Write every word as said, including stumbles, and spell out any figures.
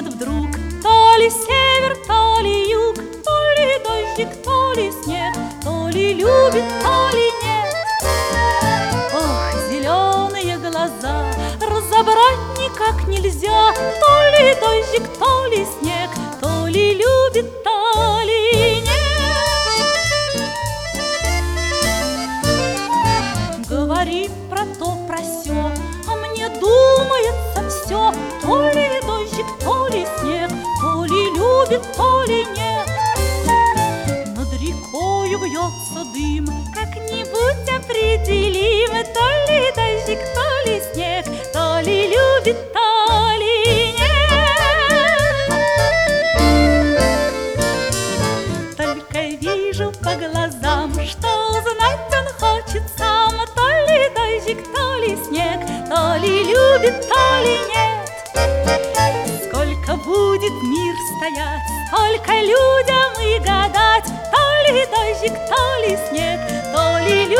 вот вдруг то ли север, то ли юг, то ли дождик, то ли снег, то ли любит, то ли нет. Ох, зеленые глаза, разобрать никак нельзя, то ли дождик, то ли снег, то ли любит, то ли нет. Говорит про то, про сё, а мне думается все, то ли дождик, то ли снег, то ли любит, то ли нет. Над рекою вьется дым, как-нибудь определим, то ли дождик, то ли снег, то ли любит, то ли нет. Только вижу по глазам, что узнать он хочет сам, то ли дождик, то ли снег, то ли любит, то ли нет. Сколько будет мир стоять, сколько людям и гадать, то ли дождик, то ли снег, то ли